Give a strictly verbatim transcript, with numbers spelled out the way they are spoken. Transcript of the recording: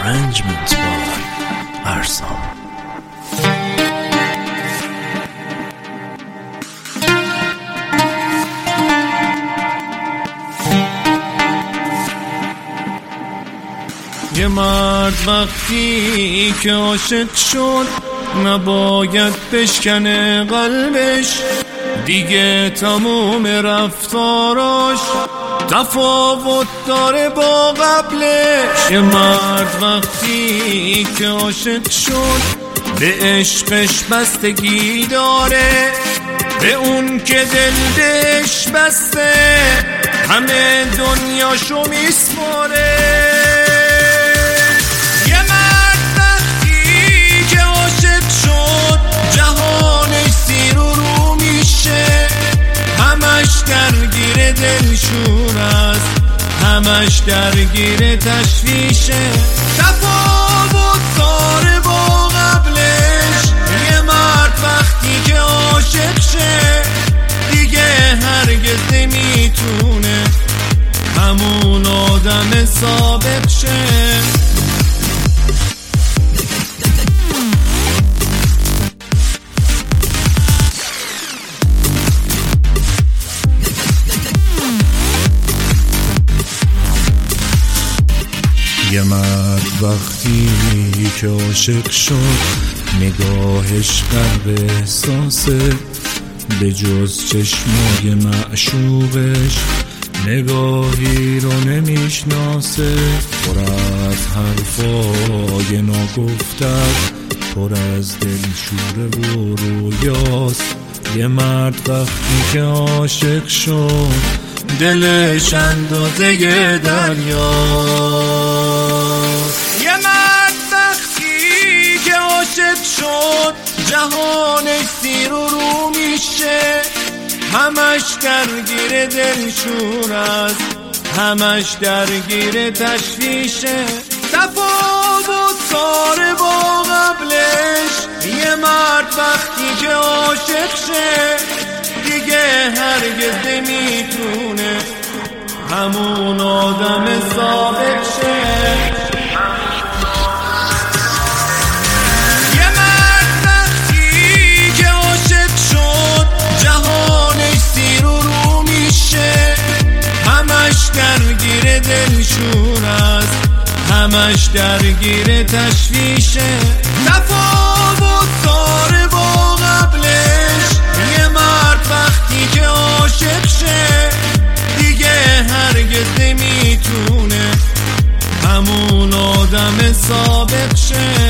Arrangement by ارسان. یه مرد وقتی که عاشق شد نباید بشکنه قلبش، دیگه تموم رفتاراش تفاوت داره با قبلش. یه مرد وقتی که عاشق شد به عشقش بستگی داره، به اون که دل بهش بسته همه دنیاشو میسپاره. درگیر دلشون است، همش درگیر تشویشه، تفاوت داره با قبلش. یه مرد وقتی که عاشق شه دیگه هرگز نمیتونه همون آدم سابق شه. یه مرد وقتی که عاشق شد نگاهش غرق احساسه، به جز چشمای معشوقش نگاهی رو نمیشناسه. پر از حرفای ناگفتر، پر از دلشوره و رویاست. یه مرد وقتی که عاشق شد دلش اندازه دریاست. یه مرد وقتی که عاشق شد جهانش زیر و رو میشه، همش درگیر دلشون است، همش درگیر تشویشه، تفاوت داره با قبلش. یه مرد وقتی که عاشق شه دیگه هرگز نمیتونه همون آدم سابق شه. یه مرد وقتی که عاشق شد جهانش زیر و رو میشه، همش درگیر دلشون است، همش درگیر تشویشه، تفاوت داره با قبلش. یه مرد وقتی که عاشق شه دیگه هرگز نمیتونه همون آدم سابق شه.